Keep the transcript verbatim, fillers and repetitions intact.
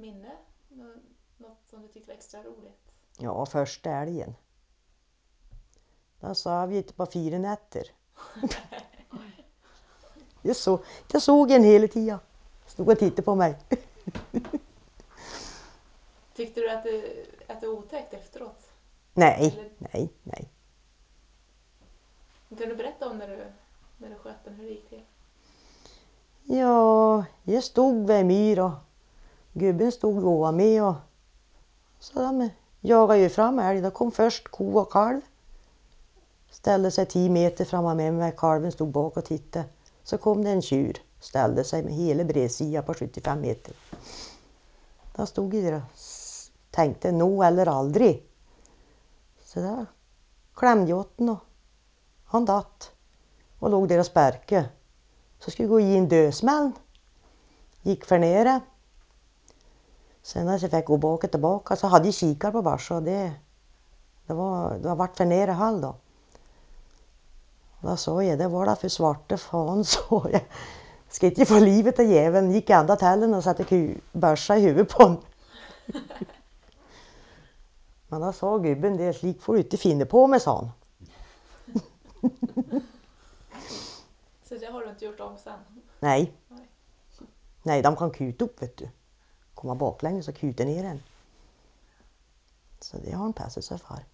minne? Nå- Något som du tyckte var extra roligt? Ja, första älgen. Då sa vi ute på fyra nätter. jag, så, jag såg en hela tiden. Stod och tittade på mig. Tyckte du att det, att det var otäckt efteråt? Nej, Eller- nej, nej. Kan du berätta om när du, när du sköt den, hur det gick till? Ja, jag stod vid en myr och gubben stod och var med och så de jagade ju fram älg. Då kom först ko och kalv. Ställde sig tio meter framme med mig. Kalven stod bak och tittade. Så kom det en tjur. Ställde sig med hela bredsidan på sjuttiofem meter. Då stod jag där och tänkte nå eller aldrig. Så där klämde jag åt den och han datt. Och låg där och spärkade. Så skulle jag gå i en dödsmäll. Gick för nere. Sen när jag fick gå bak och tillbaka så hade jag kikar på varsa. Det, det var, det var vart för nere hall då. Då sa jag, det var det för svarte fan, så jag. Ska inte få livet av jäveln. Gick ända till hällen och satte börsa i huvudet på honom. Men då sa gubben, det slik får du inte finna på med, sa han. Så det har du inte gjort om sen? Nej. Nej. Nej, de kan kuta upp, vet du. Komma baklänges och kuta ner en. Så det har han passat sig för.